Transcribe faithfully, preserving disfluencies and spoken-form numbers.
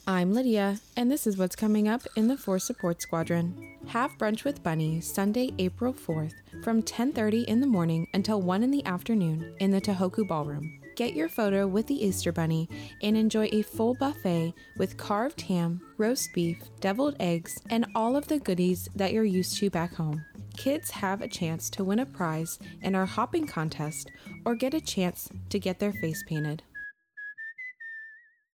I'm Lydia, and this is what's coming up in the Force Support Squadron. Have brunch with Bunny Sunday, April fourth from ten thirty in the morning until one in the afternoon in the Tohoku Ballroom. Get your photo with the Easter Bunny and enjoy a full buffet with carved ham, roast beef, deviled eggs, and all of the goodies that you're used to back home. Kids have a chance to win a prize in our hopping contest or get a chance to get their face painted.